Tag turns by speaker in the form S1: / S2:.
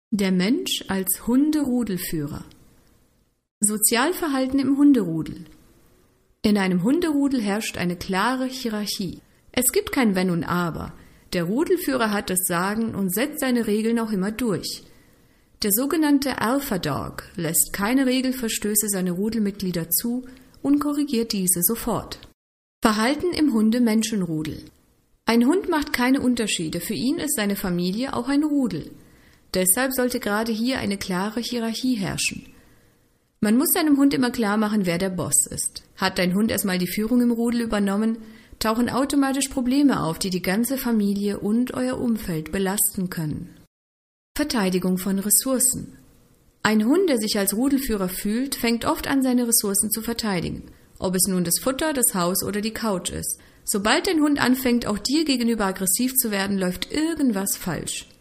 S1: Der Mensch als Hunderudelführer. Sozialverhalten im Hunderudel. In einem Hunderudel herrscht eine klare Hierarchie. Es gibt kein Wenn und Aber. Der Rudelführer hat das Sagen und setzt seine Regeln auch immer durch. Der sogenannte Alpha Dog lässt keine Regelverstöße seiner Rudelmitglieder zu und korrigiert diese sofort. Verhalten im Hunde-Menschen-Rudel. Ein Hund macht keine Unterschiede. Für ihn ist seine Familie auch ein Rudel. Deshalb sollte gerade hier eine klare Hierarchie herrschen. Man muss seinem Hund immer klar machen, wer der Boss ist. Hat dein Hund erstmal die Führung im Rudel übernommen, tauchen automatisch Probleme auf, die die ganze Familie und euer Umfeld belasten können. Verteidigung von Ressourcen. Ein Hund, der sich als Rudelführer fühlt, fängt oft an, seine Ressourcen zu verteidigen. Ob es nun das Futter, das Haus oder die Couch ist. Sobald dein Hund anfängt, auch dir gegenüber aggressiv zu werden, läuft irgendwas falsch.